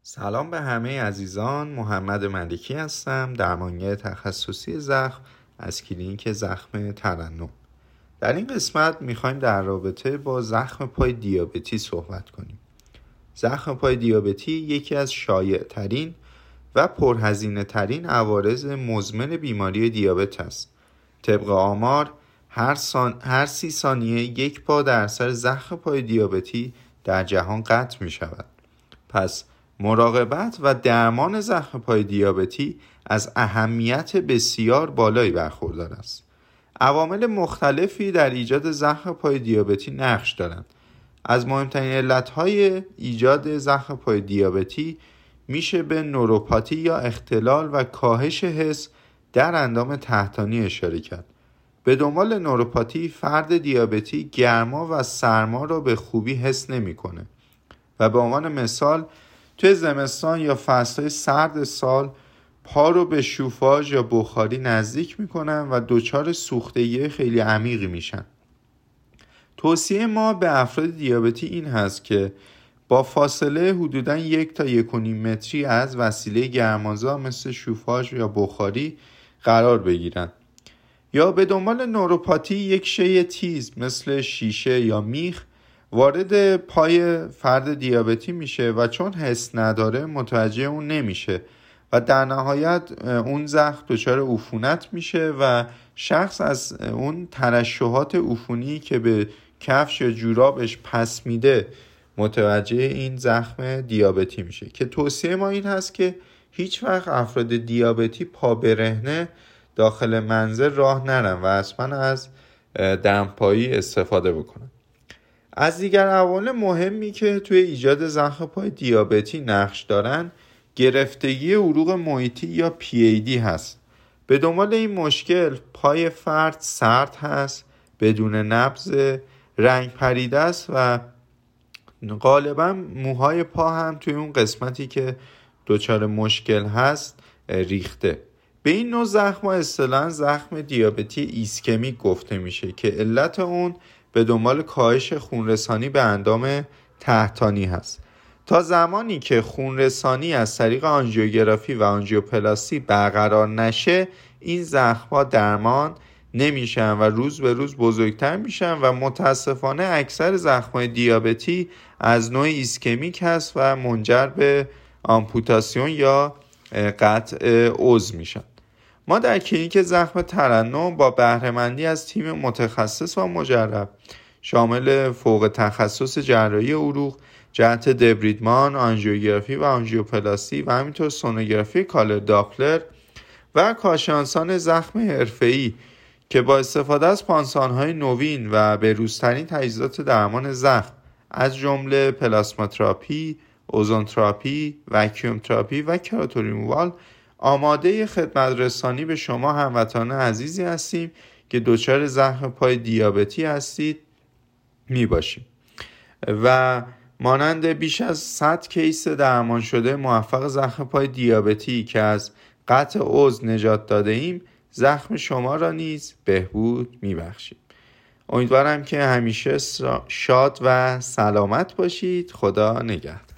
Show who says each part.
Speaker 1: سلام به همه عزیزان. محمد ملکی هستم، درمانگر تخصصی زخم از کلینیک زخم ترنم. در این قسمت میخوایم در رابطه با زخم پای دیابتی صحبت کنیم. زخم پای دیابتی یکی از شایع ترین و پرهزینه ترین عوارض مزمن بیماری دیابت است. طبق آمار هر 30 ثانیه یک پا در اثر زخم پای دیابتی در جهان قطع می شود. پس مراقبت و درمان زخم پای دیابتی از اهمیت بسیار بالایی برخوردار است. عوامل مختلفی در ایجاد زخم پای دیابتی نقش دارند. از مهمترین علتهای ایجاد زخم پای دیابتی میشه به نوروپاتی یا اختلال و کاهش حس در اندام تحتانی اشاره کرد. به دنبال نوروپاتی فرد دیابتی گرما و سرما را به خوبی حس نمی‌کنه و به عنوان مثال توی زمستان یا فصل‌های سرد سال پا رو به شوفاژ یا بخاری نزدیک میکنن و دچار سوختگی خیلی عمیقی میشن. توصیه ما به افراد دیابتی این هست که با فاصله حدوداً 1 تا 1.5 متری از وسیله گرمازا مثل شوفاژ یا بخاری قرار بگیرن. یا به دنبال نوروپاتی یک شی تیز مثل شیشه یا میخ وارد پای فرد دیابتی میشه و چون حس نداره متوجه اون نمیشه و در نهایت اون زخم دچار عفونت میشه و شخص از اون ترشحات عفونی که به کفش یا جورابش پس میده متوجه این زخم دیابتی میشه. که توصیه ما این هست که هیچ وقت افراد دیابتی پا برهنه داخل منزل راه نرن و اصلا از دمپایی استفاده بکنن. از دیگر عوامل مهمی که توی ایجاد زخم پای دیابتی نقش دارن گرفتگی عروق محیطی یا PID هست. به دنبال این مشکل پای فرد سرد هست، بدون نبض، رنگ پریده است و غالبا موهای پا هم توی اون قسمتی که دچار مشکل هست ریخته. به این نوع زخم اصطلاحاً زخم دیابتی ایسکمیک گفته میشه که علت اون به دنبال کاهش خونرسانی به اندام تحتانی هست. تا زمانی که خونرسانی از طریق آنژیوگرافی و آنژیوپلاستی برقرار نشه این زخم‌ها درمان نمیشن و روز به روز بزرگتر میشن و متاسفانه اکثر زخم‌های دیابتی از نوع ایسکمیک هست و منجر به آمپوتاسیون یا قطع عضو میشن. ما در کلینیک زخم ترنم با بهره‌مندی از تیم متخصص و مجرب شامل فوق تخصص جراحی عروق، جهت دبریدمان، آنژیوگرافی و آنژیوپلاستی و همینطور سونوگرافی کالر داپلر و کارشناسان زخم حرفه‌ای که با استفاده از پانسان‌های نوین و به‌روزترین تجهیزات درمان زخم از جمله پلاسما تراپی، اوزون تراپی، واکیوم تراپی و کراتو ریمووال آماده خدمت رسانی به شما هموطنان عزیزی هستیم که دچار زخم پای دیابتی هستید میباشیم و مانند بیش از 100 کیس درمان شده موفق زخم پای دیابتی که از قطع عضو نجات داده ایم زخم شما را نیز بهبود میبخشیم. امیدوارم که همیشه شاد و سلامت باشید. خدا نگهدار.